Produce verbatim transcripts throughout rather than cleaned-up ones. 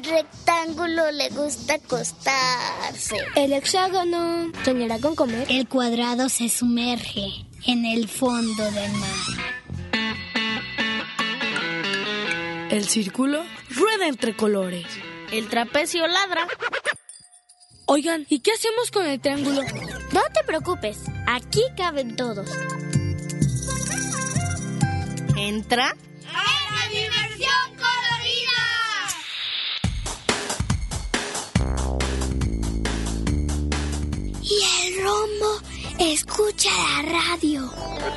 rectángulo le gusta acostarse. El hexágono soñará con comer. El cuadrado se sumerge en el fondo del mar. El círculo rueda entre colores. El trapecio ladra. Oigan, ¿y qué hacemos con el triángulo? No te preocupes, aquí caben todos. Entra. ¡A la diversión colorida! Y el rombo escucha la radio.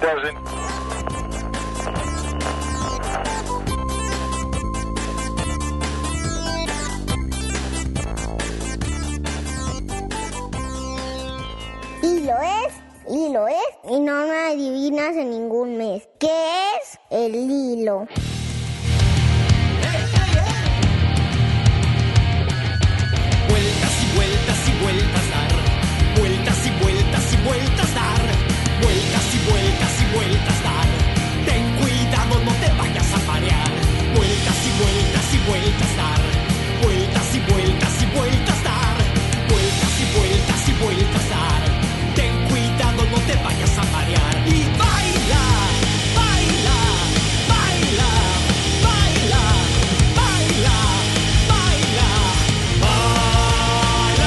Hilo es, hilo es, y no me adivinas en ningún mes. ¿Qué es el hilo? Vueltas y vueltas y vueltas dar, vueltas y vueltas y vueltas dar, vueltas y vueltas y vueltas dar. Ten cuidado, no te vayas a marear. Vueltas y vueltas y vueltas dar, vueltas y vueltas y vueltas dar, vueltas y vueltas y vueltas dar. Ten cuidado, no te vayas a marear. Y baila, baila, baila, baila, baila, baila, baila.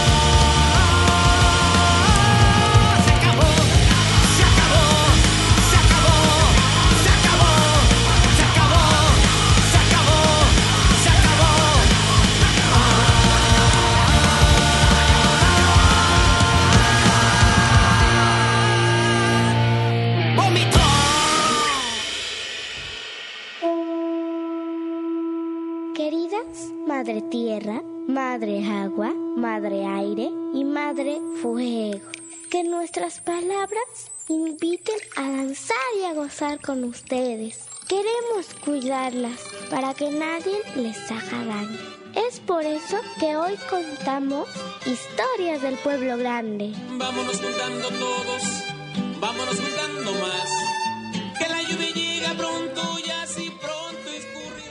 Se acabó, se acabó, se acabó, se acabó, se acabó, se acabó, se acabó. ¡Vómito! Queridas Madre Tierra, Madre Agua, Madre Aire y Madre Fuego, que nuestras palabras inviten a danzar y a gozar con ustedes. Queremos cuidarlas para que nadie les haga daño. Es por eso que hoy contamos historias del pueblo grande. Vámonos juntando todos, vámonos juntando más. Que la lluvia llega pronto y así pronto escurrirá.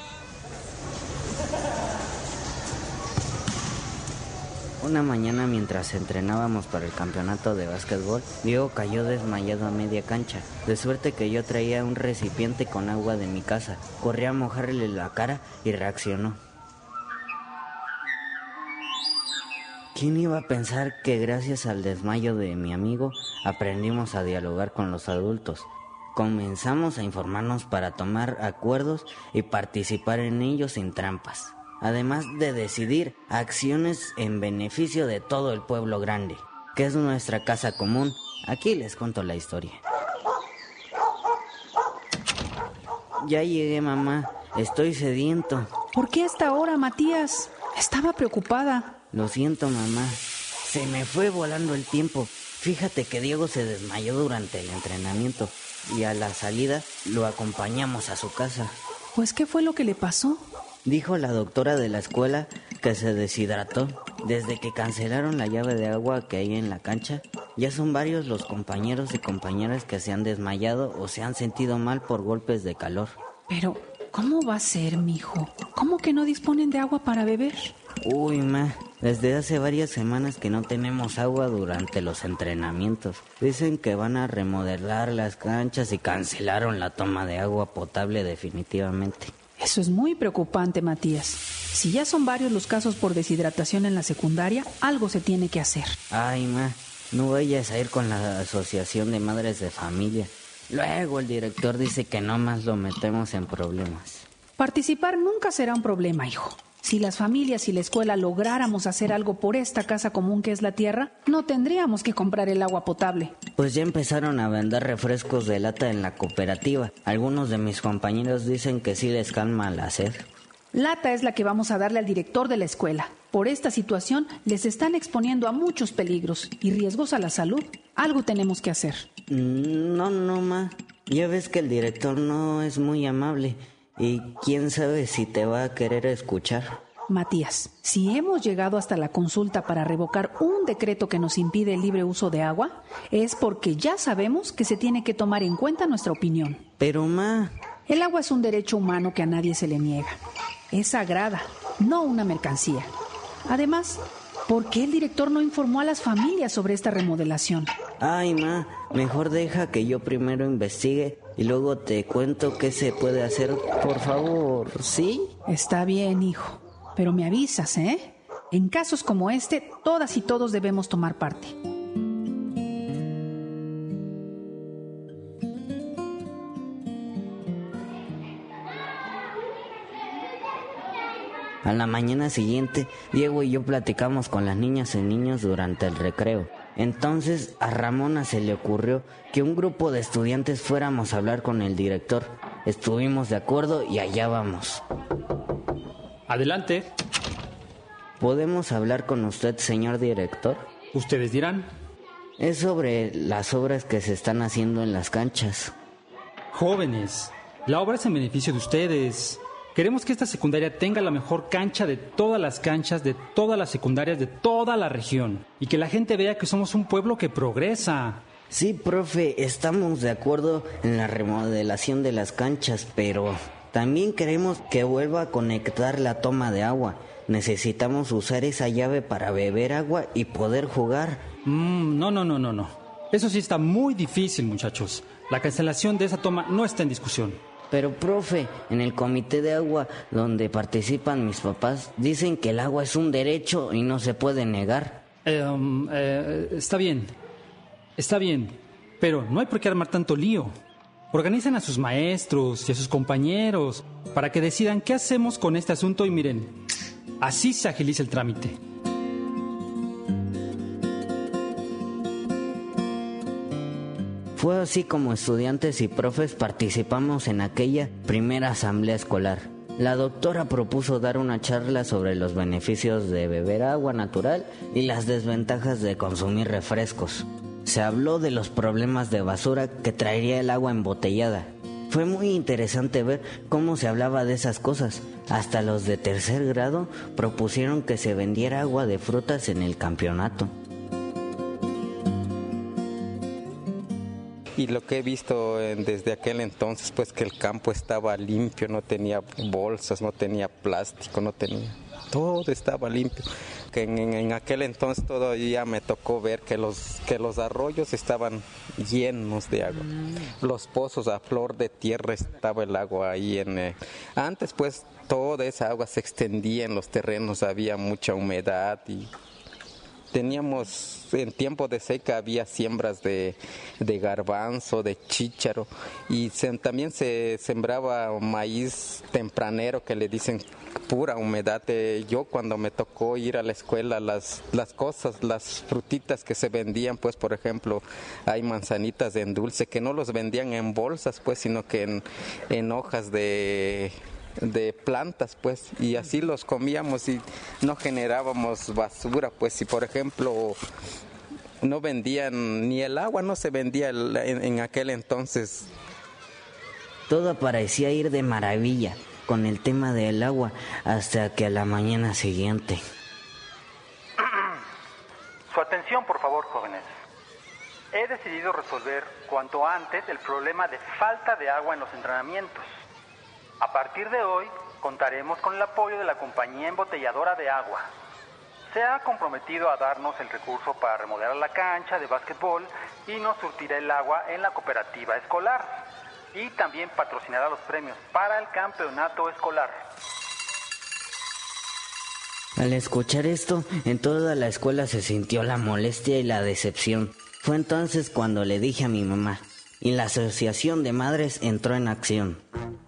Una mañana, mientras entrenábamos para el campeonato de básquetbol, Diego cayó desmayado a media cancha, de suerte que yo traía un recipiente con agua de mi casa. Corrí a mojarle la cara y reaccionó. ¿Quién iba a pensar que gracias al desmayo de mi amigo aprendimos a dialogar con los adultos? Comenzamos a informarnos para tomar acuerdos y participar en ellos sin trampas, además de decidir acciones en beneficio de todo el pueblo grande, que es nuestra casa común. Aquí les cuento la historia. Ya llegué, mamá. Estoy sediento. ¿Por qué hasta ahora, Matías? Estaba preocupada. Lo siento, mamá. Se me fue volando el tiempo. Fíjate que Diego se desmayó durante el entrenamiento y a la salida lo acompañamos a su casa. Pues, ¿qué fue lo que le pasó? Dijo la doctora de la escuela que se deshidrató. Desde que cancelaron la llave de agua que hay en la cancha, ya son varios los compañeros y compañeras que se han desmayado o se han sentido mal por golpes de calor. Pero, ¿cómo va a ser, mijo? ¿Cómo que no disponen de agua para beber? Uy, ma, desde hace varias semanas que no tenemos agua durante los entrenamientos. Dicen que van a remodelar las canchas y cancelaron la toma de agua potable definitivamente. Eso es muy preocupante, Matías. Si ya son varios los casos por deshidratación en la secundaria, algo se tiene que hacer. Ay, ma, no vayas a ir con la Asociación de Madres de Familia. Luego el director dice que no más lo metemos en problemas. Participar nunca será un problema, hijo. Si las familias y la escuela lográramos hacer algo por esta casa común que es la tierra, no tendríamos que comprar el agua potable. Pues ya empezaron a vender refrescos de lata en la cooperativa. Algunos de mis compañeros dicen que sí les calma la sed. Lata es la que vamos a darle al director de la escuela. Por esta situación les están exponiendo a muchos peligros y riesgos a la salud. Algo tenemos que hacer. No, no, ma. Ya ves que el director no es muy amable. Y quién sabe si te va a querer escuchar. Matías, si hemos llegado hasta la consulta para revocar un decreto que nos impide el libre uso de agua, es porque ya sabemos que se tiene que tomar en cuenta nuestra opinión. Pero, ma... El agua es un derecho humano que a nadie se le niega. Es sagrada no una mercancía. Además, ¿por qué el director no informó a las familias sobre esta remodelación? Ay, ma, mejor deja que yo primero investigue y luego te cuento qué se puede hacer, por favor, ¿sí? Está bien, hijo, pero me avisas, ¿eh? En casos como este, todas y todos debemos tomar parte. A la mañana siguiente, Diego y yo platicamos con las niñas y niños durante el recreo. Entonces a Ramona se le ocurrió que un grupo de estudiantes fuéramos a hablar con el director. Estuvimos de acuerdo y allá vamos. Adelante. ¿Podemos hablar con usted, señor director? Ustedes dirán. Es sobre las obras que se están haciendo en las canchas. Jóvenes, la obra es en beneficio de ustedes. Queremos que esta secundaria tenga la mejor cancha de todas las canchas, de todas las secundarias, de toda la región. Y que la gente vea que somos un pueblo que progresa. Sí, profe, estamos de acuerdo en la remodelación de las canchas, pero también queremos que vuelva a conectar la toma de agua. Necesitamos usar esa llave para beber agua y poder jugar. Mm, no, no, no, no, no. Eso sí está muy difícil, muchachos. La cancelación de esa toma no está en discusión. Pero, profe, en el comité de agua donde participan mis papás, dicen que el agua es un derecho y no se puede negar. Eh, um, eh, está bien, está bien, pero no hay por qué armar tanto lío. Organicen a sus maestros y a sus compañeros para que decidan qué hacemos con este asunto y miren, así se agiliza el trámite. Fue así como estudiantes y profes participamos en aquella primera asamblea escolar. La doctora propuso dar una charla sobre los beneficios de beber agua natural y las desventajas de consumir refrescos. Se habló de los problemas de basura que traería el agua embotellada. Fue muy interesante ver cómo se hablaba de esas cosas. Hasta los de tercer grado propusieron que se vendiera agua de frutas en el campeonato. Y lo que he visto desde aquel entonces, pues que el campo estaba limpio, no tenía bolsas, no tenía plástico, no tenía... Todo estaba limpio. Que en, en, en aquel entonces todavía me tocó ver que los, que los arroyos estaban llenos de agua. Mm. Los pozos a flor de tierra estaba el agua ahí. En, eh, antes pues toda esa agua se extendía en los terrenos, había mucha humedad y... Teníamos, en tiempo de seca había siembras de, de garbanzo, de chícharo y se, también se sembraba maíz tempranero que le dicen pura humedad. Eh, yo cuando me tocó ir a la escuela, las, las cosas, las frutitas que se vendían, pues por ejemplo, hay manzanitas en dulce que no los vendían en bolsas, pues, sino que en, en hojas de... de plantas, pues, y así los comíamos y no generábamos basura, pues, si por ejemplo no vendían ni el agua, no se vendía el, en, en aquel entonces. Todo parecía ir de maravilla con el tema del agua hasta que a la mañana siguiente. Su atención, por favor, jóvenes. He decidido resolver cuanto antes el problema de falta de agua en los entrenamientos. A partir de hoy, contaremos con el apoyo de la compañía embotelladora de agua. Se ha comprometido a darnos el recurso para remodelar la cancha de básquetbol y nos surtirá el agua en la cooperativa escolar. Y también patrocinará los premios para el campeonato escolar. Al escuchar esto, en toda la escuela se sintió la molestia y la decepción. Fue entonces cuando le dije a mi mamá, y la asociación de madres entró en acción.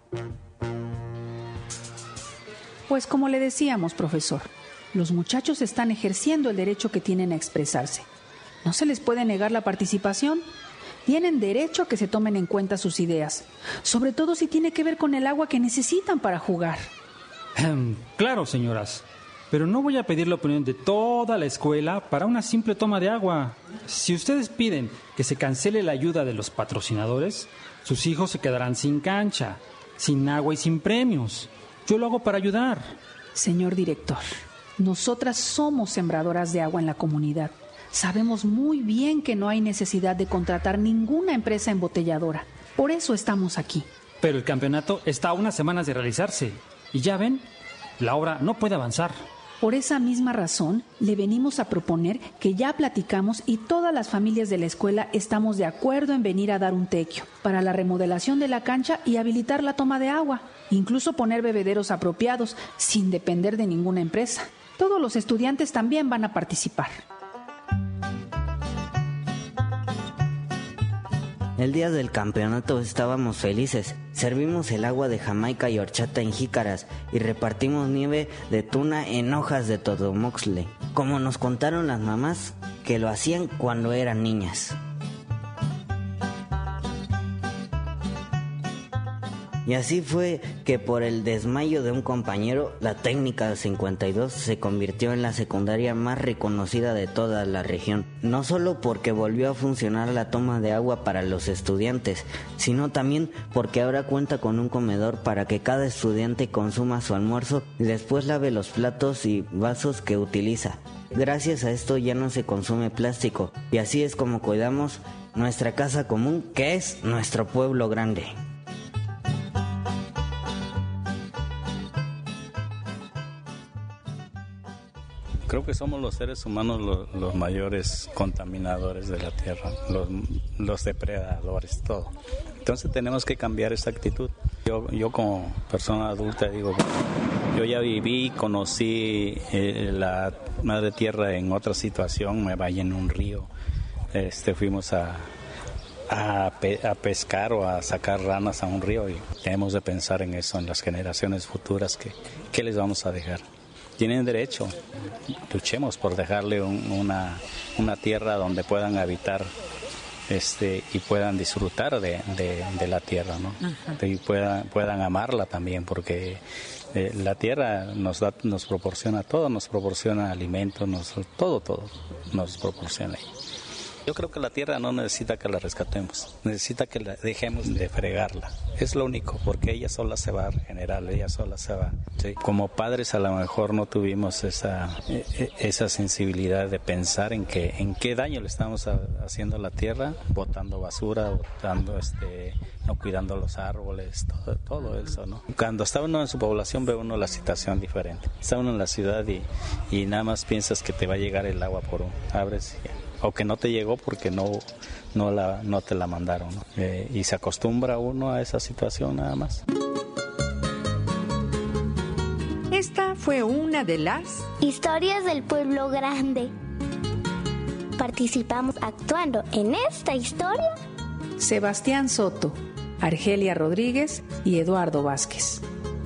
Pues como le decíamos, profesor, los muchachos están ejerciendo el derecho que tienen a expresarse. No se les puede negar la participación. Tienen derecho a que se tomen en cuenta sus ideas, sobre todo si tiene que ver con el agua que necesitan para jugar. Claro, señoras, pero no voy a pedir la opinión de toda la escuela para una simple toma de agua. Si ustedes piden que se cancele la ayuda de los patrocinadores, sus hijos se quedarán sin cancha, sin agua y sin premios. Yo lo hago para ayudar. Señor director, nosotras somos sembradoras de agua en la comunidad. Sabemos muy bien que no hay necesidad de contratar ninguna empresa embotelladora. Por eso estamos aquí. Pero el campeonato está a unas semanas de realizarse. Y ya ven, la obra no puede avanzar. Por esa misma razón, le venimos a proponer que ya platicamos y todas las familias de la escuela estamos de acuerdo en venir a dar un tequio para la remodelación de la cancha y habilitar la toma de agua, incluso poner bebederos apropiados sin depender de ninguna empresa. Todos los estudiantes también van a participar. El día del campeonato estábamos felices. Servimos el agua de Jamaica y horchata en jícaras y repartimos nieve de tuna en hojas de totomoxle, como nos contaron las mamás que lo hacían cuando eran niñas. Y así fue que por el desmayo de un compañero, la técnica cincuenta y dos se convirtió en la secundaria más reconocida de toda la región. No solo porque volvió a funcionar la toma de agua para los estudiantes, sino también porque ahora cuenta con un comedor para que cada estudiante consuma su almuerzo y después lave los platos y vasos que utiliza. Gracias a esto ya no se consume plástico y así es como cuidamos nuestra casa común, que es nuestro pueblo grande. Creo que somos los seres humanos los, los mayores contaminadores de la tierra, los, los depredadores, todo. Entonces tenemos que cambiar esa actitud. Yo, yo como persona adulta digo, yo ya viví, conocí eh, la madre tierra en otra situación, me bañé en un río, este, fuimos a, a, pe, a pescar o a sacar ranas a un río y tenemos de pensar en eso, en las generaciones futuras, que, ¿qué les vamos a dejar? Tienen derecho, luchemos por dejarle un, una, una tierra donde puedan habitar este, y puedan disfrutar de, de, de la tierra, ¿no? Ajá. Y puedan, puedan amarla también, porque eh, la tierra nos da, nos proporciona todo, nos proporciona alimentos, nos, todo, todo nos proporciona. Yo creo que la tierra no necesita que la rescatemos, necesita que la dejemos de fregarla. Es lo único, porque ella sola se va a regenerar, ella sola se va. ¿Sí? Como padres a lo mejor no tuvimos esa esa sensibilidad de pensar en que en qué daño le estamos haciendo a la tierra, botando basura, botando este, no cuidando los árboles, todo, todo eso, ¿no? Cuando está uno en su población ve uno la situación diferente. Está uno en la ciudad y, y nada más piensas que te va a llegar el agua por un abres y ya. O que no te llegó porque no no la no te la mandaron, ¿no? Eh, y se acostumbra uno a esa situación nada más. Esta fue una de las historias del pueblo grande. Participamos actuando en esta historia Sebastián Soto, Argelia Rodríguez y Eduardo Vázquez.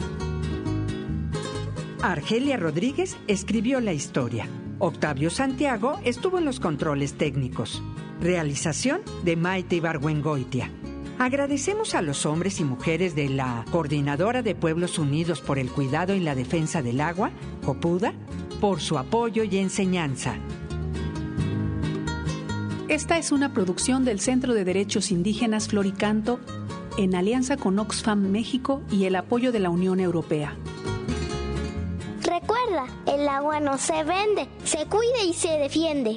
Argelia Rodríguez escribió la historia. Octavio Santiago estuvo en los controles técnicos. Realización de Maite Ibargüengoitia. Agradecemos a los hombres y mujeres de la Coordinadora de Pueblos Unidos por el Cuidado y la Defensa del Agua, COPUDA, por su apoyo y enseñanza. Esta es una producción del Centro de Derechos Indígenas Floricanto en alianza con Oxfam México y el apoyo de la Unión Europea. Recuerda, el agua no se vende, se cuida y se defiende.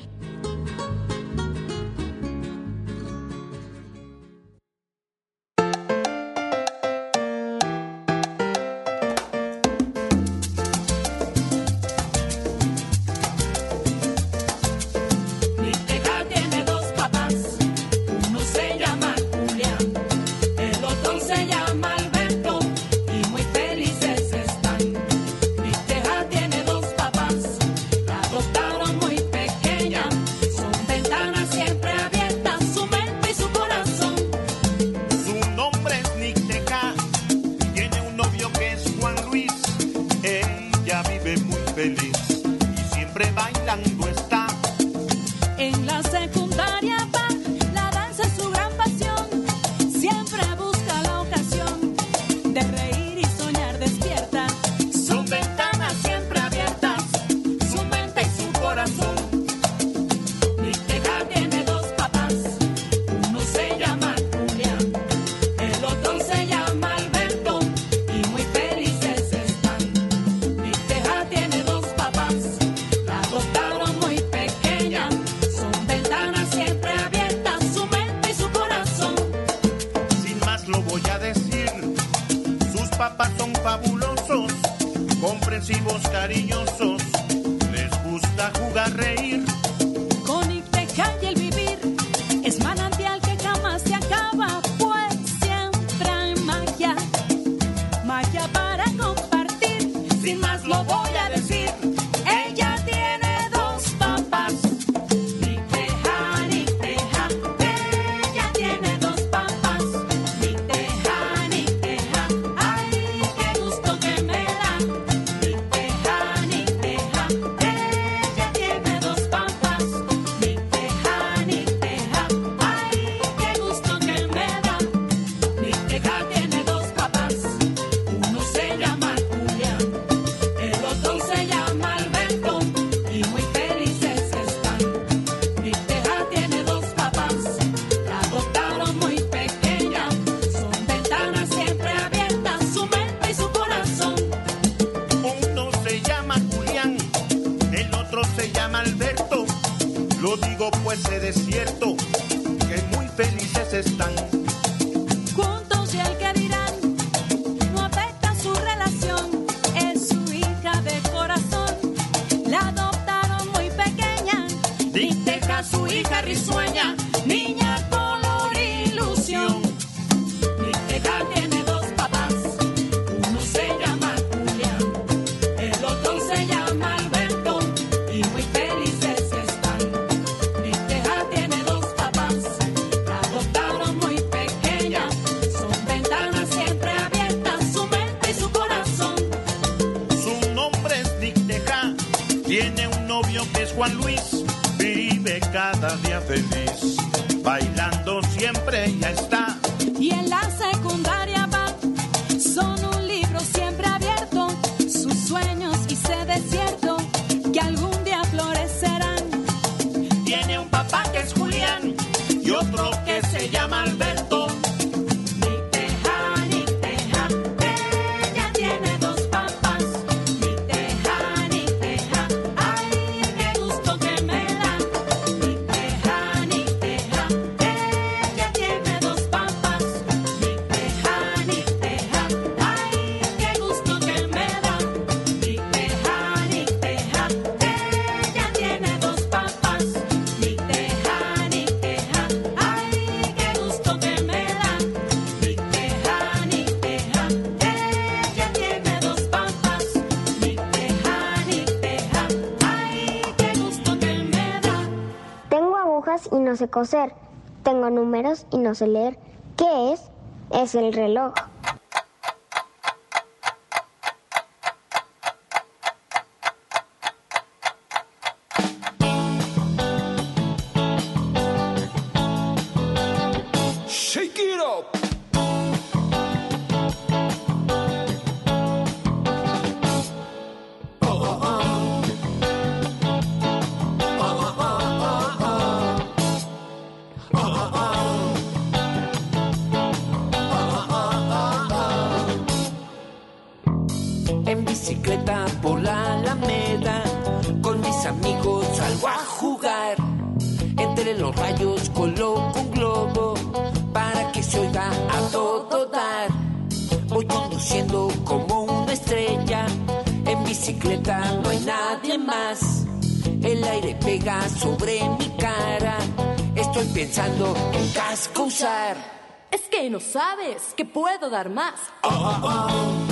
Tiene dos papás. comprensivos, cariñosos, les gusta jugar, reír. Con Icteja y el vivir es manantial que jamás se acaba, pues siempre hay magia, magia para compartir. Sin más lo voy a decir, ella tiene dos papás. Icteja, Icteja, ella tiene dos papás. Icteja, Icteja, ay, qué gusto que me da. Icteja, Icteja, ella tiene dos papás. Icteja, Icteja, ay, qué gusto que me da. Icteja tiene dos papás, uno se llama Julián, el otro se llama Alberto, y muy felices están. Icteja tiene dos papás, la adoptaron muy pequeña, son ventanas siempre abiertas, su mente y su corazón. Uno se llama Julián, el otro se llama Alberto. Lo digo pues es cierto que muy felices están. Juntos y el que dirán, no afecta su relación, es su hija de corazón, la adoptaron muy pequeña. Icteja, su hija risueña, niña color ilusión. Icteja tiene dos papás, uno se llama Julián, el otro se llama Alberto, y muy felices están. Icteja tiene dos papás, la adoptaron muy pequeña, son ventanas siempre abiertas, su mente y su corazón. Su nombre es Icteja, tiene un novio que es Juan Luis, vive cada día feliz, bailando siempre ya está. Y en la secundaria va, son un libro siempre abierto, sus sueños y sé de cierto que algún día florecerán. Tiene un papá que es Julián y otro que se llama Alberto. Icteja, Icteja, ella tiene dos papás. Icteja, Icteja, ay, qué gusto que me da. Icteja, Icteja, ella tiene dos papás. Icteja, Icteja, ay, qué gusto que me da. Icteja, Icteja, ella tiene dos papás. Icteja, Icteja, ay, qué gusto que me da. Icteja, Icteja, ella tiene dos papás. Icteja, Icteja, ay, qué gusto que me da. Tengo agujas y no sé coser. Tengo números y no sé leer. ¿Qué es? Es el reloj. Shake it up. En bicicleta por la Alameda, con mis amigos salgo a jugar. Entre los rayos coloco un globo para que se oiga a todo dar. Voy conduciendo como una estrella, en bicicleta no hay nadie más. El aire pega sobre mi cara, estoy pensando en casco usar. Es que no sabes que puedo dar más. Oh, oh, oh.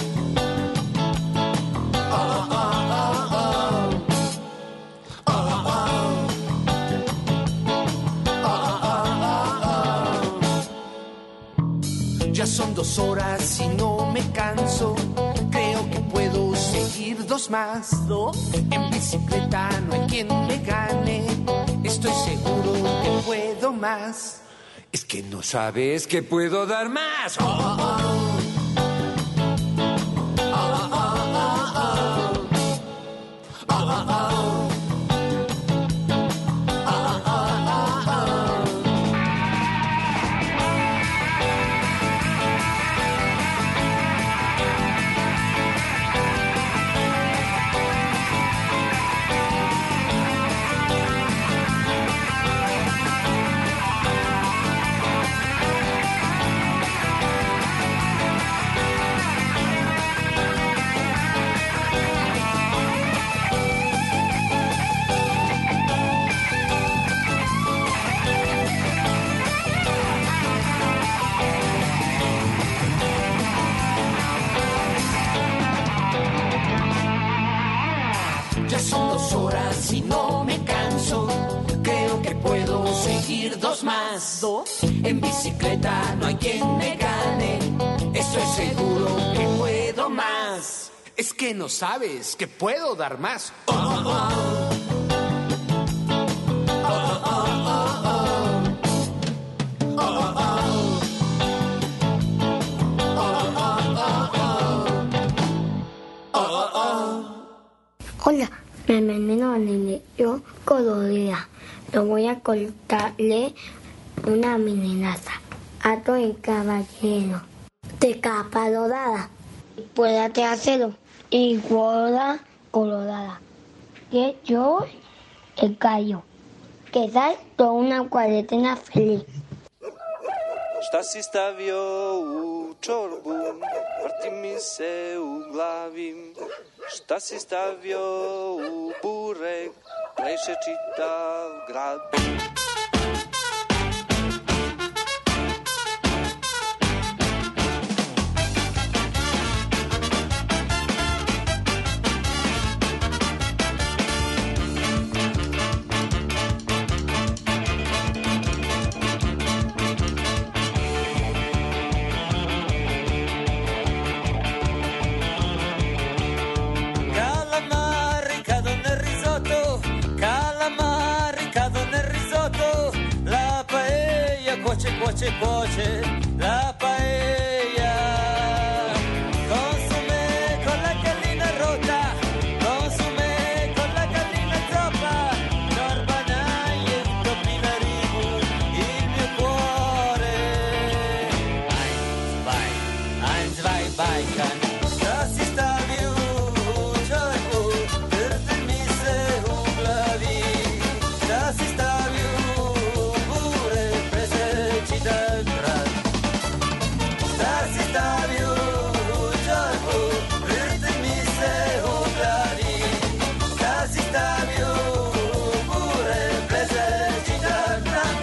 Ya son dos horas y no me canso. Creo que puedo seguir dos más. ¿Dos? En bicicleta no hay quien me gane. Estoy seguro que puedo más. Es que no sabes que puedo dar más. Oh, oh, oh. bicicleta no hay quien me gane. Eso es seguro que puedo más. Es que no sabes que puedo dar más. Oh, oh, oh. Hola, bienvenido a Nene. Yo colorea. Lo voy a contarle una meninaza. Alto y caballero. De capa dorada. Puédate hacerlo. Y boda colorada. Que yo el gallo. Que da toda una cuarentena feliz. Šta si stavio u čorbu, vrti mi se u glavi. Šta si stavio u burek, pleše čitav grad. Cuoce, cuoce, la paella. Consumé con la gallina rota, consumé con la gallina zoppa. Norbanai e dominarivo il mio cuore. Eins, zwei, eins, zwei, baikan. Da si stavi u giorno, per me se uglavi. Da si stavi u pure prese da grad. Da si stavi u giorno, per me se uglavi. Da si stavi u pure prese da grad.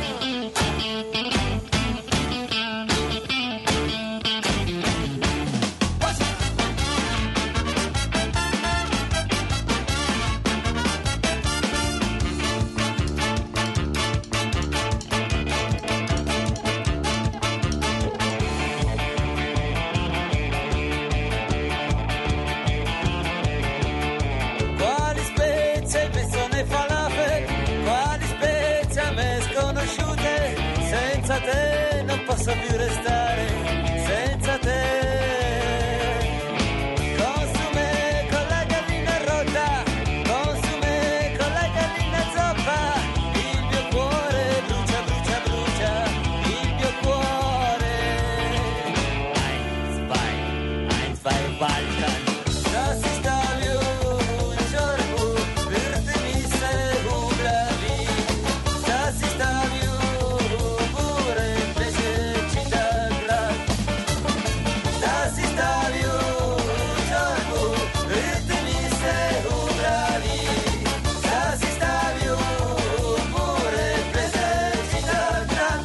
Quali spezie mi sono i falafel, quali spezie a me sconosciute, senza te non posso più restare, senza te. Consumé con la gallina rotta, consumé con la gallina zoppa, il mio cuore brucia, brucia, brucia, il mio cuore. Eins, zwei, eins, zwei, Balkan. Da si stavi un giorno, per te mi sei uglavi. Da si stavi pure prese città grad. Da si stavi un giorno, per te mi sei uglavi. Da si stavi pure prese città grad.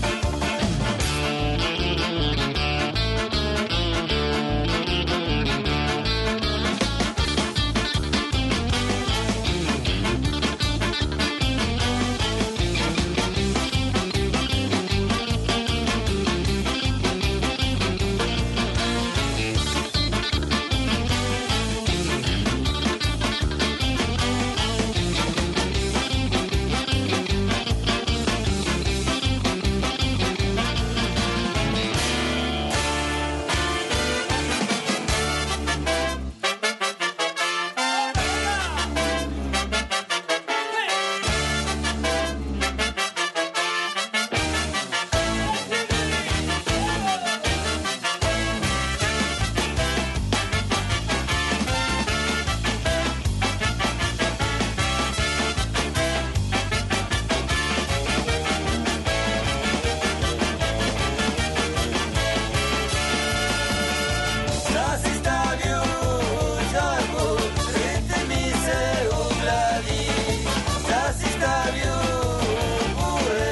Da si stavi un giorno, per te mi sei uglavi. Da si stavi pure.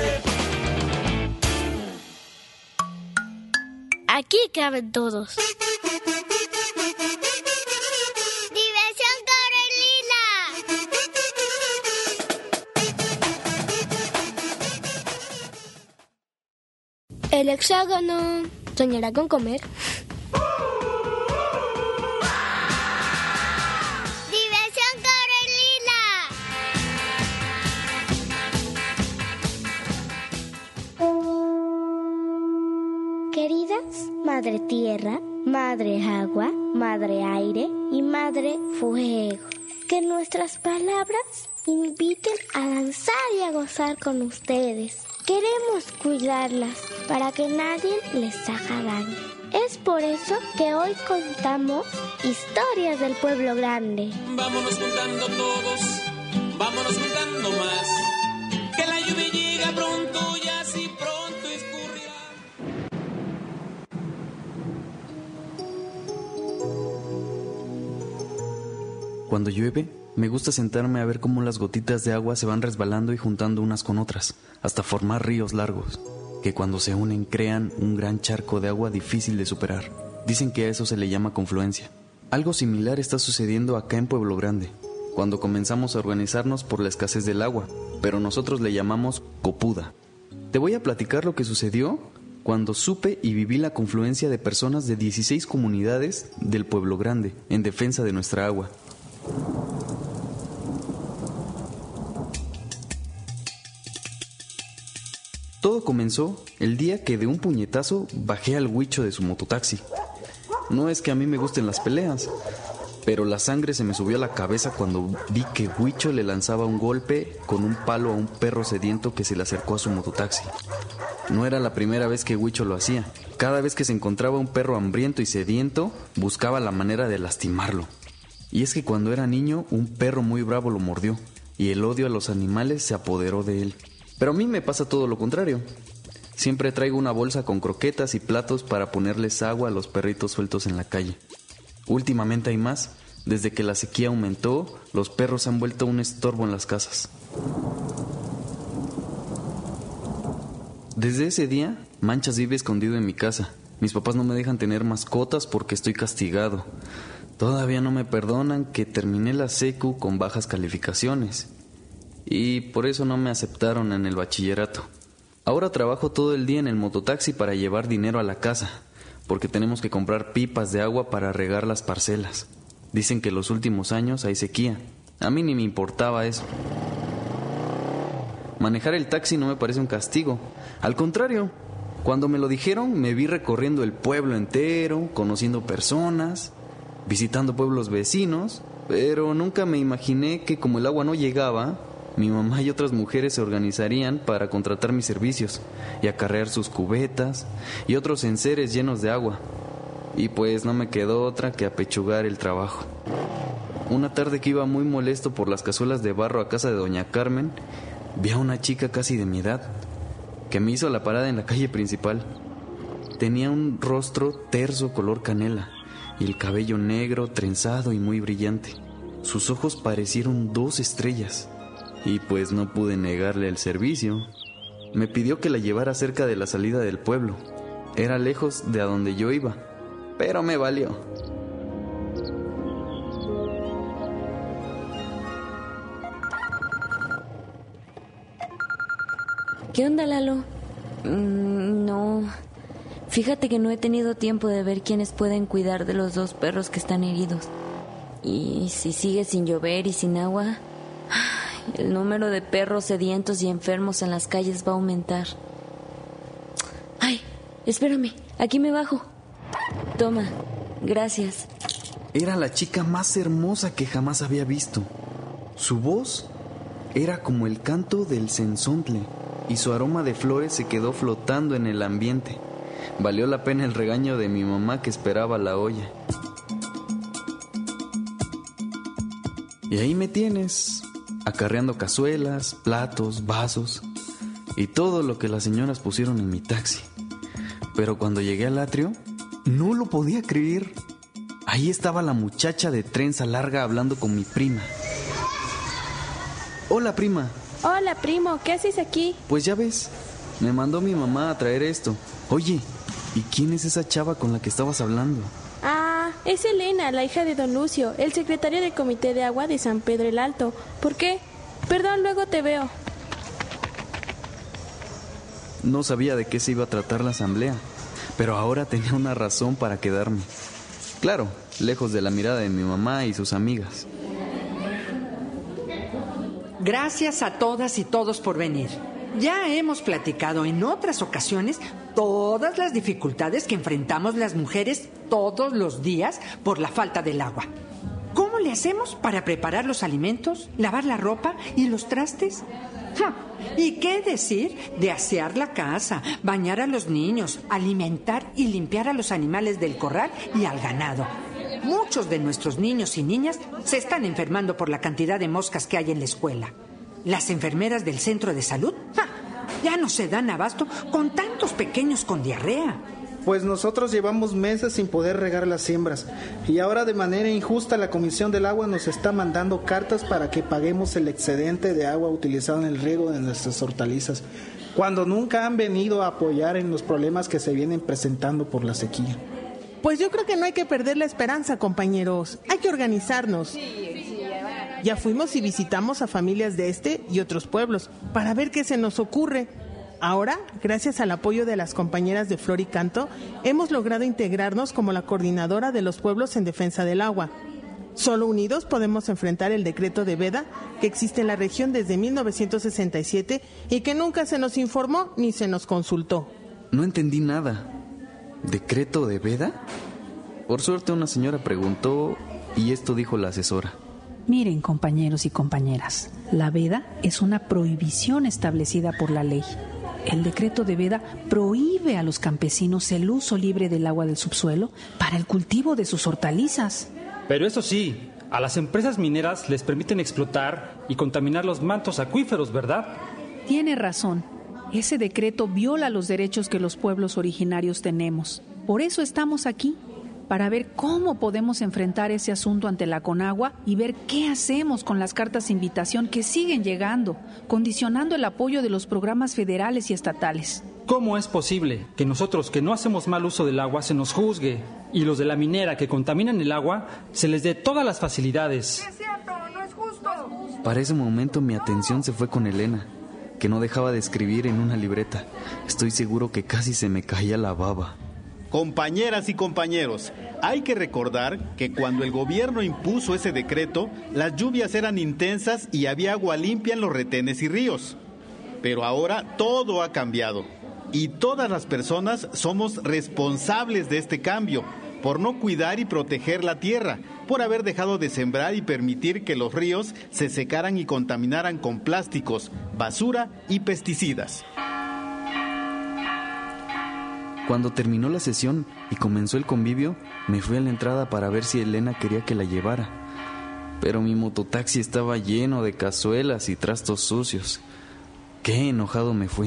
Aquí caben todos. Diversión Corelina. El hexágono soñará con comer. ¡Diversión Corelina! Queridas Madre Tierra, Madre Agua, Madre Aire y Madre Fuego, que nuestras palabras inviten a danzar y a gozar con ustedes. Queremos cuidarlas para que nadie les haga daño. Es por eso que hoy contamos historias del pueblo grande. Vámonos juntando todos, vámonos juntando más, que la lluvia llega pronto y así pronto escurrirá. Cuando llueve, me gusta sentarme a ver cómo las gotitas de agua se van resbalando y juntando unas con otras, hasta formar ríos largos, que cuando se unen crean un gran charco de agua difícil de superar. Dicen que a eso se le llama confluencia. Algo similar está sucediendo acá en Pueblo Grande, cuando comenzamos a organizarnos por la escasez del agua, pero nosotros le llamamos copuda. Te voy a platicar lo que sucedió cuando supe y viví la confluencia de personas de dieciséis comunidades del Pueblo Grande en defensa de nuestra agua. Todo comenzó el día que de un puñetazo bajé al huicho de su mototaxi. No es que a mí me gusten las peleas, pero la sangre se me subió a la cabeza cuando vi que Huicho le lanzaba un golpe con un palo a un perro sediento que se le acercó a su mototaxi. No era la primera vez que Huicho lo hacía. Cada vez que se encontraba un perro hambriento y sediento, buscaba la manera de lastimarlo. Y es que cuando era niño, un perro muy bravo lo mordió, y el odio a los animales se apoderó de él. Pero a mí me pasa todo lo contrario. Siempre traigo una bolsa con croquetas y platos para ponerles agua a los perritos sueltos en la calle. Últimamente hay más. Desde que la sequía aumentó, los perros se han vuelto un estorbo en las casas. Desde ese día, Manchas vive escondido en mi casa. Mis papás no me dejan tener mascotas porque estoy castigado. Todavía no me perdonan que terminé la secu con bajas calificaciones. Y por eso no me aceptaron en el bachillerato. Ahora trabajo todo el día en el mototaxi para llevar dinero a la casa, porque tenemos que comprar pipas de agua para regar las parcelas. Dicen que los últimos años hay sequía. A mí ni me importaba eso. Manejar el taxi no me parece un castigo. Al contrario, cuando me lo dijeron, me vi recorriendo el pueblo entero, conociendo personas, visitando pueblos vecinos, pero nunca me imaginé que como el agua no llegaba, mi mamá y otras mujeres se organizarían para contratar mis servicios y acarrear sus cubetas y otros enseres llenos de agua. Y pues no me quedó otra que apechugar el trabajo. Una tarde que iba muy molesto por las cazuelas de barro a casa de doña Carmen, vi a una chica casi de mi edad que me hizo la parada en la calle principal. Tenía un rostro terso color canela y el cabello negro, trenzado y muy brillante. Sus ojos parecieron dos estrellas. Y pues no pude negarle el servicio. Me pidió que la llevara cerca de la salida del pueblo. Era lejos de a donde yo iba, pero me valió. ¿Qué onda, Lalo? Mm, no. Fíjate que no he tenido tiempo de ver quiénes pueden cuidar de los dos perros que están heridos. Y si sigue sin llover y sin agua, el número de perros sedientos y enfermos en las calles va a aumentar. Ay, espérame, aquí me bajo. Toma, gracias. Era la chica más hermosa que jamás había visto. Su voz era como el canto del cenzontle y su aroma de flores se quedó flotando en el ambiente. Valió la pena el regaño de mi mamá que esperaba la olla. Y ahí me tienes, acarreando cazuelas, platos, vasos y todo lo que las señoras pusieron en mi taxi. Pero cuando llegué al atrio, no lo podía creer. Ahí estaba la muchacha de trenza larga hablando con mi prima. Hola, prima. Hola, primo, ¿qué haces aquí? Pues ya ves, me mandó mi mamá a traer esto. Oye, ¿y quién es esa chava con la que estabas hablando? Ah, es Elena, la hija de don Lucio, el secretario del Comité de Agua de San Pedro el Alto. ¿Por qué? Perdón, luego te veo. No sabía de qué se iba a tratar la asamblea, pero ahora tenía una razón para quedarme. Claro, lejos de la mirada de mi mamá y sus amigas. Gracias a todas y todos por venir. Ya hemos platicado en otras ocasiones todas las dificultades que enfrentamos las mujeres todos los días por la falta del agua. ¿Cómo le hacemos para preparar los alimentos, lavar la ropa y los trastes? ¡Ja! ¿Y qué decir de asear la casa, bañar a los niños, alimentar y limpiar a los animales del corral y al ganado? Muchos de nuestros niños y niñas se están enfermando por la cantidad de moscas que hay en la escuela. Las enfermeras del centro de salud ¡ja! Ya no se dan abasto con tantos pequeños con diarrea. Pues nosotros llevamos meses sin poder regar las siembras y ahora de manera injusta la Comisión del Agua nos está mandando cartas para que paguemos el excedente de agua utilizado en el riego de nuestras hortalizas, cuando nunca han venido a apoyar en los problemas que se vienen presentando por la sequía. Pues yo creo que no hay que perder la esperanza, compañeros. Hay que organizarnos. Ya fuimos y visitamos a familias de este y otros pueblos para ver qué se nos ocurre. Ahora, gracias al apoyo de las compañeras de Flor y Canto, hemos logrado integrarnos como la coordinadora de los pueblos en defensa del agua. Solo unidos podemos enfrentar el decreto de veda que existe en la región desde mil novecientos sesenta y siete y que nunca se nos informó ni se nos consultó. No entendí nada. ¿Decreto de veda? Por suerte una señora preguntó y esto dijo la asesora. Miren, compañeros y compañeras, la veda es una prohibición establecida por la ley. El decreto de veda prohíbe a los campesinos el uso libre del agua del subsuelo para el cultivo de sus hortalizas. Pero eso sí, a las empresas mineras les permiten explotar y contaminar los mantos acuíferos, ¿verdad? Tiene razón. Ese decreto viola los derechos que los pueblos originarios tenemos. Por eso estamos aquí, para ver cómo podemos enfrentar ese asunto ante la Conagua y ver qué hacemos con las cartas de invitación que siguen llegando, condicionando el apoyo de los programas federales y estatales. ¿Cómo es posible que nosotros que no hacemos mal uso del agua se nos juzgue y los de la minera que contaminan el agua se les dé todas las facilidades? Es cierto, no es justo. Para ese momento mi atención se fue con Elena, que no dejaba de escribir en una libreta. Estoy seguro que casi se me caía la baba. Compañeras y compañeros, hay que recordar que cuando el gobierno impuso ese decreto, las lluvias eran intensas y había agua limpia en los retenes y ríos. Pero ahora todo ha cambiado y todas las personas somos responsables de este cambio por no cuidar y proteger la tierra, por haber dejado de sembrar y permitir que los ríos se secaran y contaminaran con plásticos, basura y pesticidas. Cuando terminó la sesión y comenzó el convivio, me fui a la entrada para ver si Elena quería que la llevara. Pero mi mototaxi estaba lleno de cazuelas y trastos sucios. Qué enojado me fui.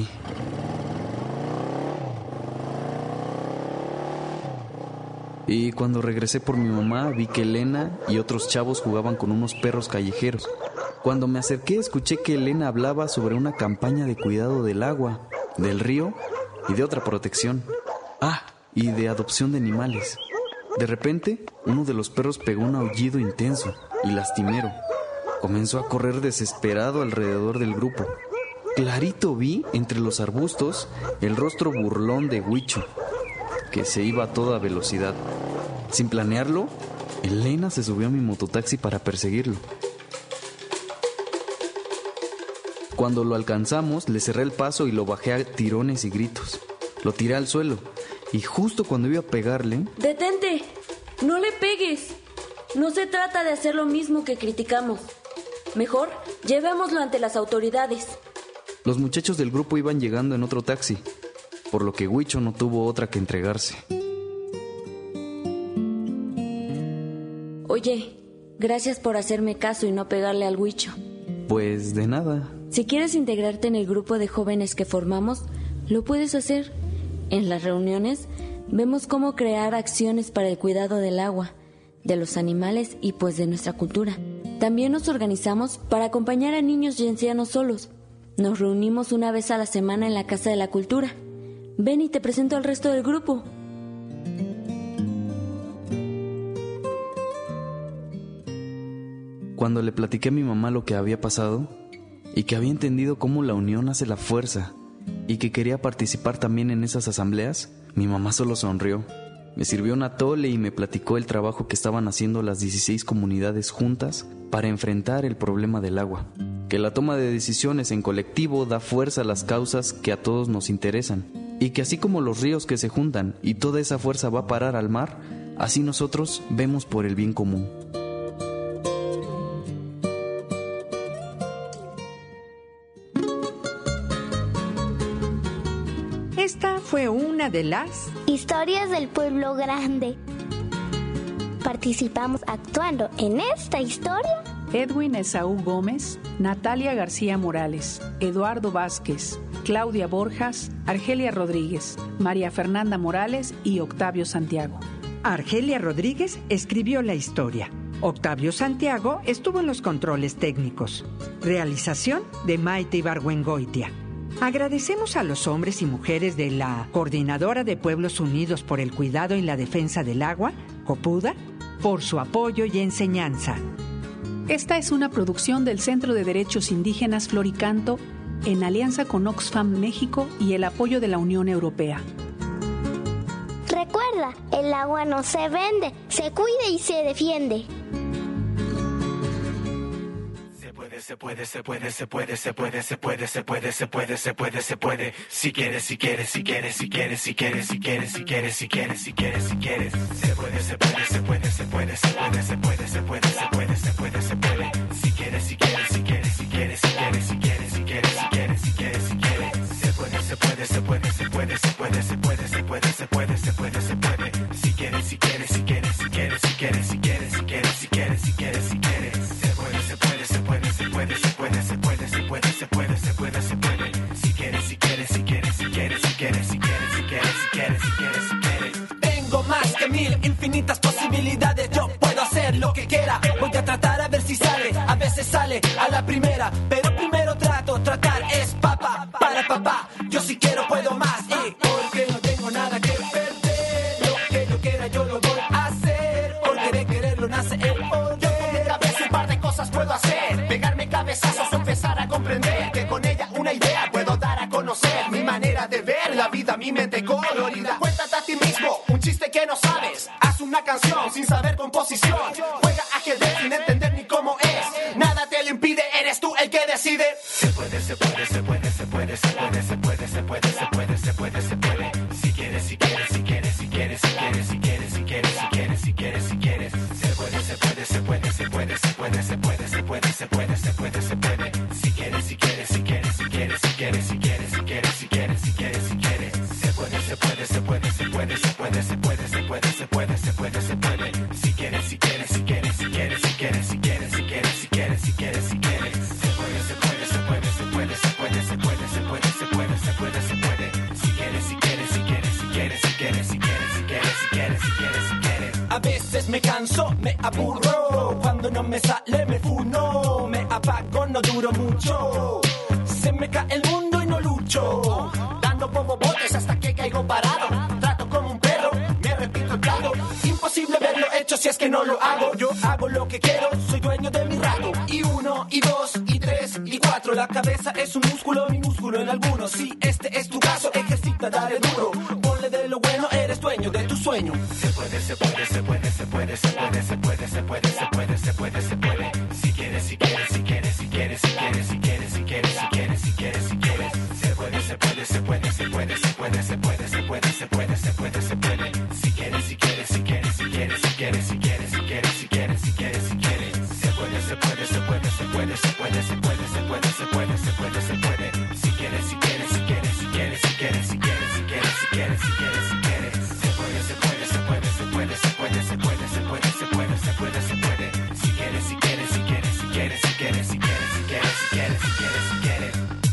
Y cuando regresé por mi mamá, vi que Elena y otros chavos jugaban con unos perros callejeros. Cuando me acerqué, escuché que Elena hablaba sobre una campaña de cuidado del agua, del río y de otra protección. Ah, y de adopción de animales. De repente, uno de los perros pegó un aullido intenso y lastimero. Comenzó a correr desesperado alrededor del grupo. Clarito vi, entre los arbustos, el rostro burlón de Huicho, que se iba a toda velocidad. Sin planearlo, Elena se subió a mi mototaxi para perseguirlo. Cuando lo alcanzamos, le cerré el paso y lo bajé a tirones y gritos. Lo tiré al suelo y justo cuando iba a pegarle... ¡Detente! ¡No le pegues! No se trata de hacer lo mismo que criticamos. Mejor, llevémoslo ante las autoridades. Los muchachos del grupo iban llegando en otro taxi, por lo que Huicho no tuvo otra que entregarse. Oye, gracias por hacerme caso y no pegarle al Huicho. Pues de nada. Si quieres integrarte en el grupo de jóvenes que formamos, lo puedes hacer. En las reuniones vemos cómo crear acciones para el cuidado del agua, de los animales y pues de nuestra cultura. También nos organizamos para acompañar a niños y ancianos solos. Nos reunimos una vez a la semana en la Casa de la Cultura. Ven y te presento al resto del grupo. Cuando le platiqué a mi mamá lo que había pasado y que había entendido cómo la unión hace la fuerza, y que quería participar también en esas asambleas, mi mamá solo sonrió. Me sirvió un atole y me platicó el trabajo que estaban haciendo las dieciséis comunidades juntas para enfrentar el problema del agua. Que la toma de decisiones en colectivo da fuerza a las causas que a todos nos interesan. Y que así como los ríos que se juntan y toda esa fuerza va a parar al mar, así nosotros vemos por el bien común. Esta fue una de las historias del pueblo grande. Participamos actuando en esta historia Edwin Esaú Gómez, Natalia García Morales, Eduardo Vázquez, Claudia Borjas, Argelia Rodríguez, María Fernanda Morales y Octavio Santiago. Argelia Rodríguez escribió la historia. Octavio Santiago estuvo en los controles técnicos. Realización de Maite Ibargüengoitia. Agradecemos a los hombres y mujeres de la Coordinadora de Pueblos Unidos por el Cuidado y la Defensa del Agua, COPUDA, por su apoyo y enseñanza. Esta es una producción del Centro de Derechos Indígenas Floricanto en alianza con Oxfam México y el apoyo de la Unión Europea. Recuerda, el agua no se vende, se cuida y se defiende. Se puede, se puede, se puede, se puede, se puede, se puede, se puede, se puede, se puede. Si quieres, si quieres, si quieres, si quieres, si quieres, si quieres, si quieres, si quieres, si quieres, si quieres. Se puede, se puede, se puede, se puede, se puede, se puede, se puede, se puede, se puede, se puede. Si quieres, si quieres, si quieres, si quieres, si quieres, si quieres, si quieres, si quieres, si quieres, si quieres. Se puede, se puede, se puede, se puede, se puede, se puede, se puede, se puede, se puede, se puede. Si quieres, si quieres, si quieres, si quieres, si quieres, si quieres, si quieres, si quieres, si quieres, si quieres. Se puede, se puede, se puede, se puede, se puede, se puede, se puede, se puede, se puede, se puede. Si quieres, si quieres, si quieres, si quieres, si quieres, si quieres, si quieres, si quieres, si quieres, si quieres. Tengo más que mil infinitas posibilidades. Yo puedo hacer lo que quiera. Voy a tratar a ver si sale. A veces sale a la primera, pero primero trato. Tratar es papá para papá. Yo si quiero puedo más. Y porque no tengo nada que perder. Lo que yo quiera yo lo voy a hacer. Porque de quererlo nace el poder. Yo con mi cabeza un par de cosas puedo hacer. Pegarme cabezazos o empezar a comprender que con ella una idea puedo dar a conocer mi manera de ver la vida, mi mente colorida. Cuéntate a ti mismo un chiste que no sabes. Haz una canción sin saber composición. Juega ajedrez sin entender ni cómo es. Nada te lo impide, eres tú el que decide. Se puede, se puede, se puede, se puede, se puede, se puede, se puede, se puede, se puede, se puede. Si quieres, si quieres, si quieres, si quieres, si quieres, si quieres, si quieres, si quieres, si quieres, si quieres. Se puede, se puede, se puede, se puede, se puede, se puede, se puede, se puede, se puede, se puede. Si quieres, si quieres, si quieres, si quieres, si quieres, si quieres, si quieres, si quieres, si quieres, si quieres. Se puede, se puede, se puede, se puede, se puede, se puede, se puede, se puede, se puede, se puede. Si quieres, si quieres, si quieres, si quieres, si quieres, si quieres, si quieres, si quieres, si quieres, si quieres. Se puede, se puede, se puede, se puede, se puede, se puede, se puede, se puede, se puede, se puede. Si quieres, si quieres, si quieres, si quieres, si quieres, si quieres, si quieres, si quieres, si quieres, si quieres. A veces me canso, me aburro. Cuando no me sale me funo. Me apago, no duro mucho. Se me cae el mundo y no lucho. Dando bobotes hasta que caigo parado. Trato como un perro, me repito el plato. Imposible verlo hecho si es que no lo hago. Yo hago lo que quiero, soy dueño de mi rato. Y uno, y dos, y tres, y cuatro. La cabeza es un músculo, mi músculo en algunos. Si este es tu caso, ejercita, dale duro. Ponle de lo bueno, eres dueño de tu sueño. Se puede, se puede, se puede, se puede, se puede, se puede, se puede, se puede, se puede, se puede. Si quieres, si quieres, si quieres, si quieres, si quieres, si quieres, si quieres, si quieres, si quieres, si quieres. Se puede, se puede, se puede, se puede, se puede, se puede, se puede, se puede, se puede, se puede. Si quieres, si quieres, si quieres, si quieres, si quieres, si quieres, si quieres, si quieres, si quieres, si quieres. Se puede, se puede, se puede, se puede, se puede, se puede, se puede, se puede, se puede, se puede. Si quieres, si quieres, si quieres, si quieres, si quieres, si quieres, si quieres, si quieres, si quieres, si quieres. Se puede, se puede, se puede, se puede, se puede, se puede, se puede, se puede, se puede, se puede. Si quieres, si quieres, si quieres, si quieres, si quieres, si quieres, si quieres, si quieres, si quieres, si quieres.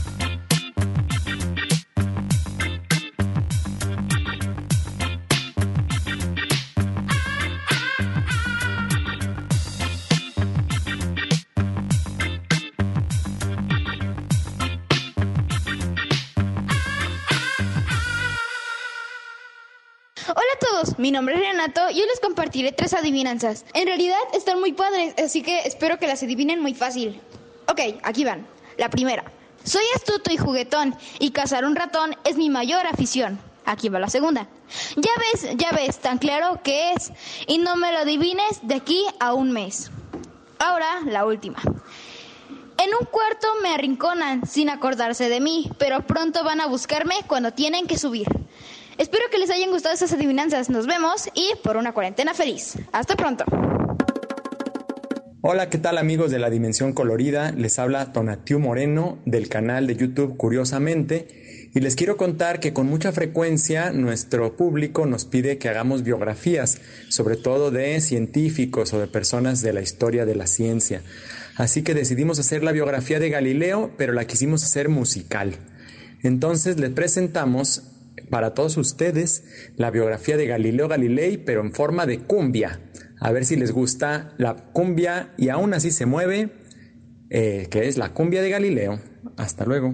Hola a todos, mi nombre es Renato y hoy les compartiré tres adivinanzas. En realidad están muy padres, así que espero que las adivinen muy fácil. Ok, aquí van. La primera. Soy astuto y juguetón, y cazar un ratón es mi mayor afición. Aquí va la segunda. Ya ves, ya ves, tan claro que es, y no me lo adivines de aquí a un mes. Ahora, la última. En un cuarto me arrinconan sin acordarse de mí, pero pronto van a buscarme cuando tienen que subir. Espero que les hayan gustado estas adivinanzas. Nos vemos y por una cuarentena feliz. Hasta pronto. Hola, ¿qué tal amigos de La Dimensión Colorida? Les habla Tonatiu Moreno del canal de YouTube Curiosamente y les quiero contar que con mucha frecuencia nuestro público nos pide que hagamos biografías, sobre todo de científicos o de personas de la historia de la ciencia. Así que decidimos hacer la biografía de Galileo, pero la quisimos hacer musical. Entonces les presentamos para todos ustedes la biografía de Galileo Galilei, pero en forma de cumbia. A ver si les gusta la cumbia y aún así se mueve, eh, que es la cumbia de Galileo. Hasta luego.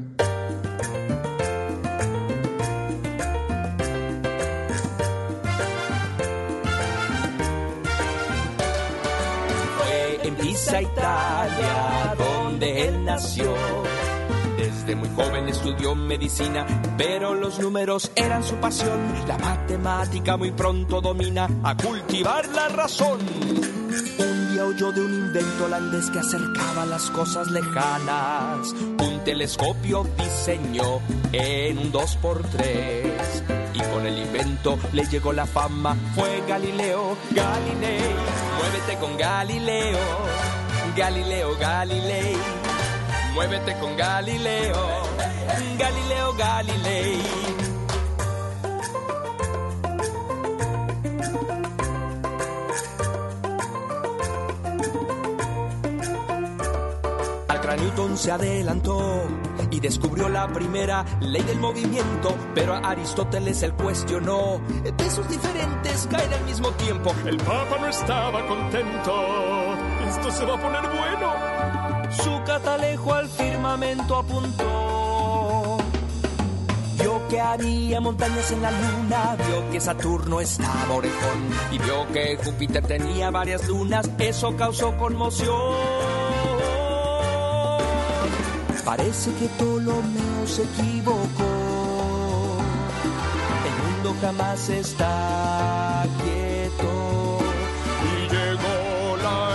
Fue en Pisa, Italia, donde él nació. Desde muy joven estudió medicina, pero los números eran su pasión. La matemática muy pronto domina a cultivar la razón. Un día oyó de un invento holandés que acercaba las cosas lejanas. Un telescopio diseñó en un dos por tres. Y con el invento le llegó la fama. Fue Galileo Galilei. Muévete con Galileo. Galileo Galilei. Muévete con Galileo, Galileo Galilei. Al gran Newton se adelantó y descubrió la primera ley del movimiento, pero a Aristóteles él cuestionó. Pesos diferentes caen al mismo tiempo. El Papa no estaba contento. Esto se va a poner bueno. Su catalejo al firmamento apuntó. Vio que había montañas en la luna, vio que Saturno estaba orejón y vio que Júpiter tenía varias lunas. Eso causó conmoción. Parece que Ptolomeo se equivocó. El mundo jamás está quieto. Y llegó la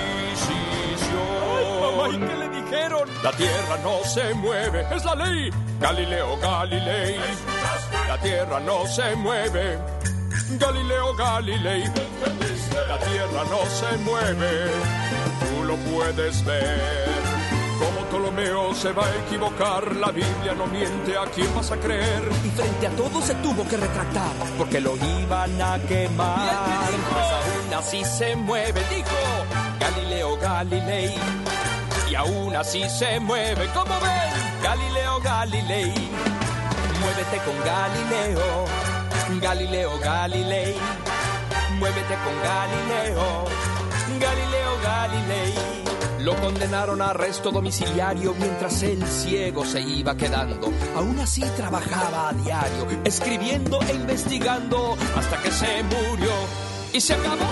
¿y qué le dijeron? La tierra no se mueve, es la ley. Galileo Galilei. La tierra no se mueve. Galileo Galilei. La tierra no se mueve. Tú lo puedes ver. Como Ptolomeo se va a equivocar, la Biblia no miente, ¿a quién vas a creer? Y frente a todo se tuvo que retractar, porque lo iban a quemar. Pues aún así se mueve, dijo Galileo Galilei. Y aún así se mueve, como ven, Galileo Galilei. Muévete con Galileo, Galileo Galilei. Muévete con Galileo, Galileo Galilei. Lo condenaron a arresto domiciliario mientras el ciego se iba quedando. Aún así trabajaba a diario, escribiendo e investigando, hasta que se murió y se acabó.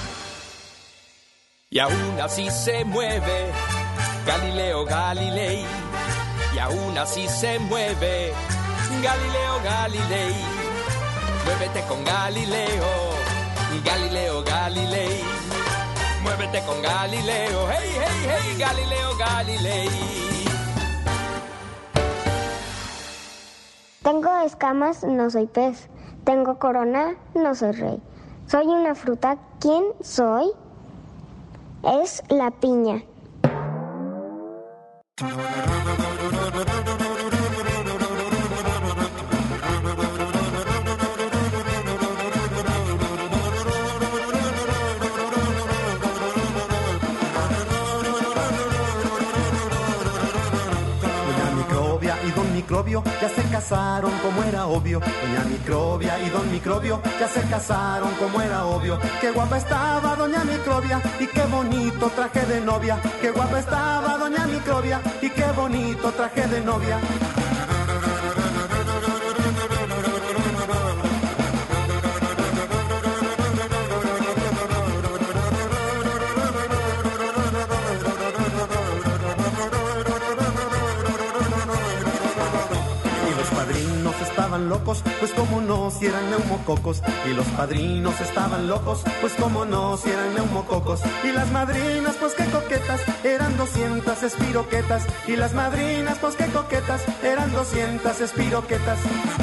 Y aún así se mueve Galileo Galilei. Y aún así se mueve Galileo Galilei. Muévete con Galileo, Galileo Galilei. Muévete con Galileo, hey, hey, hey, Galileo Galilei. Tengo escamas, no soy pez. Tengo corona, no soy rey. Soy una fruta, ¿quién soy? Es la piña. Microbio ya se casaron como era obvio. Doña Microbia y Don Microbio ya se casaron como era obvio. Qué guapa estaba Doña Microbia y qué bonito traje de novia. Qué guapa estaba Doña Microbia y qué bonito traje de novia. locos, pues como no, si eran neumococos. Y los padrinos estaban locos, pues como no, si eran neumococos. Y las madrinas, pues qué coquetas, eran doscientas espiroquetas. Y las madrinas, pues qué coquetas, eran doscientas espiroquetas.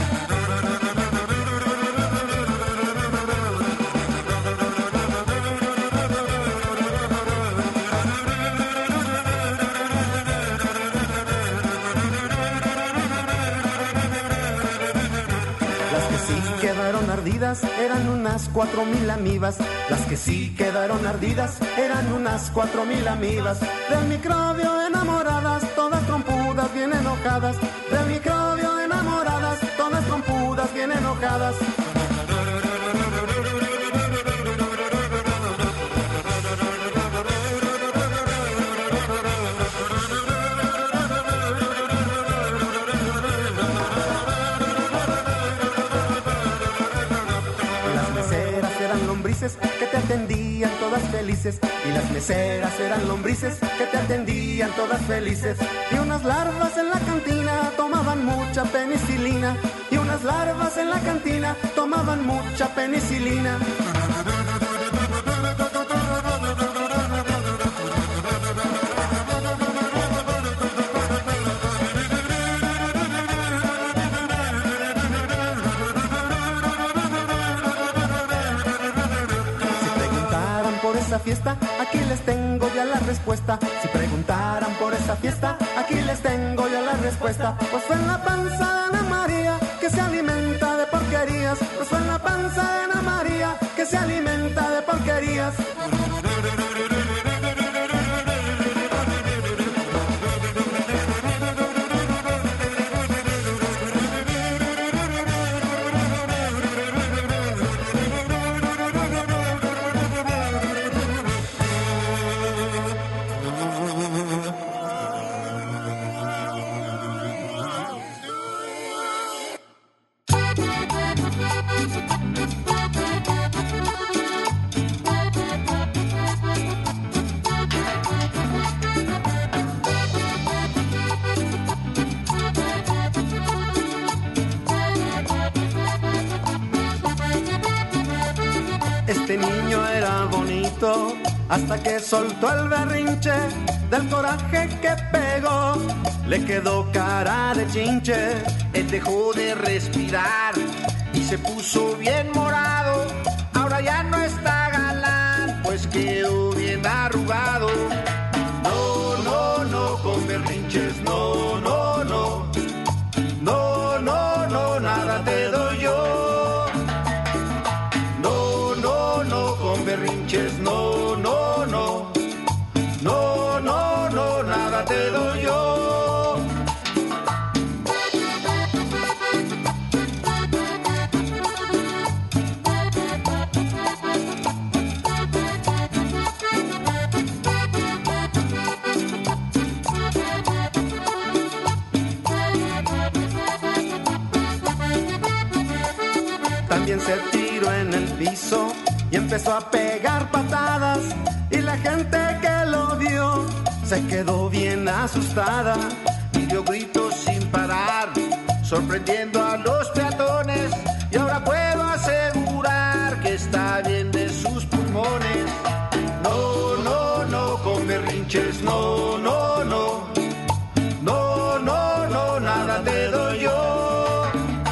Eran unas cuatro mil amibas, las que sí quedaron ardidas, eran unas cuatro mil amibas. Del microbio enamoradas, todas trompudas, bien enojadas. Del microbio enamoradas, todas trompudas, bien enojadas. Que te atendían todas felices, y las meseras eran lombrices que te atendían todas felices. Y unas larvas en la cantina tomaban mucha penicilina, y unas larvas en la cantina tomaban mucha penicilina. Fiesta, aquí les tengo ya la respuesta. Si preguntaran por esa fiesta, aquí les tengo ya la respuesta. Pues fue en la panza de Ana María que se alimenta de porquerías. Pues fue en la panza de Ana María que se alimenta de porquerías. Este niño era bonito hasta que soltó el berrinche. Del coraje que pegó le quedó cara de chinche. Él dejó de respirar y se puso bien morado. Ahora ya no está galán, pues quedó bien arrugado. No, no, no, con berrinches, no, no, no. No, no, no, nada te doy yo. No, no, no, con berrinches, no, no, no. No, no, no, nada te doy yo. También se tiró en el piso y empezó a pegar patadas, y la gente que lo vio se quedó bien asustada y dio gritos sin parar, sorprendiendo a los peatones. Y ahora puedo asegurar que está bien de sus pulmones. No, no, no, con berrinches, no, no, no. No, no, no, nada te doy yo.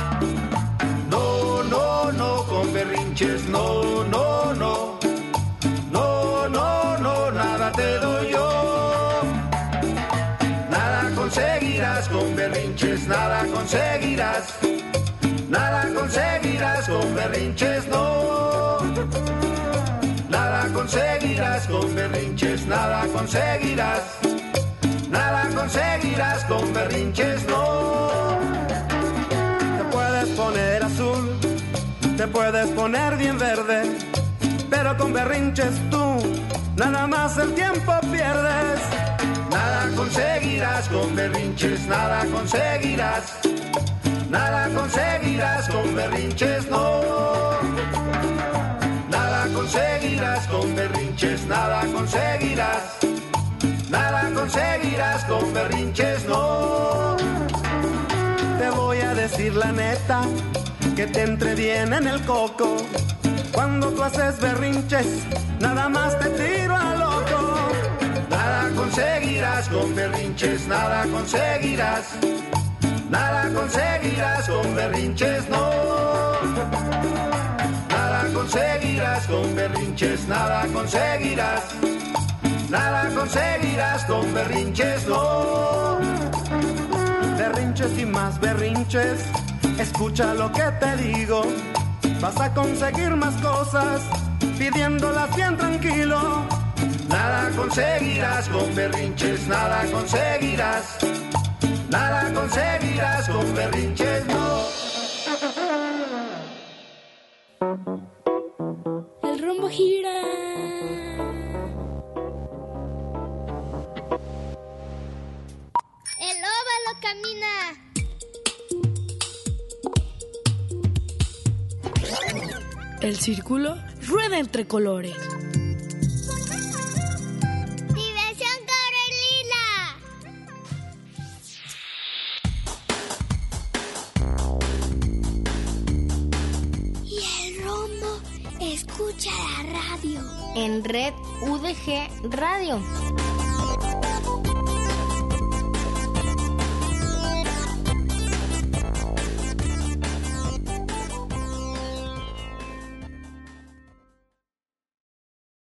No, no, no, con berrinches, no, no, no. No, no, no, nada te doy yo. Nada conseguirás con berrinches, nada conseguirás. Nada conseguirás con berrinches, no. Nada conseguirás con berrinches, nada conseguirás. Nada conseguirás con berrinches, no. Te puedes poner azul, te puedes poner bien verde, pero con berrinches tú nada más el tiempo pierdes. Nada conseguirás con berrinches, nada conseguirás. Nada conseguirás con berrinches, no. Nada conseguirás con berrinches, nada conseguirás. Nada conseguirás con berrinches, no. Te voy a decir la neta, que te entre bien en el coco. Cuando tú haces berrinches, nada más te tiro a loco. Nada conseguirás con berrinches, nada conseguirás. Nada conseguirás con berrinches, no. Nada conseguirás con berrinches, nada conseguirás. Nada conseguirás con berrinches, no. Berrinches y más berrinches, escucha lo que te digo. Vas a conseguir más cosas, pidiéndolas bien tranquilo. Nada conseguirás con berrinches, nada conseguirás. Nada conseguirás con berrinches, no. El rombo gira. El óvalo camina. El círculo rueda entre colores. Diversión Corelila. Y el rombo escucha la radio. En Red U D G Radio.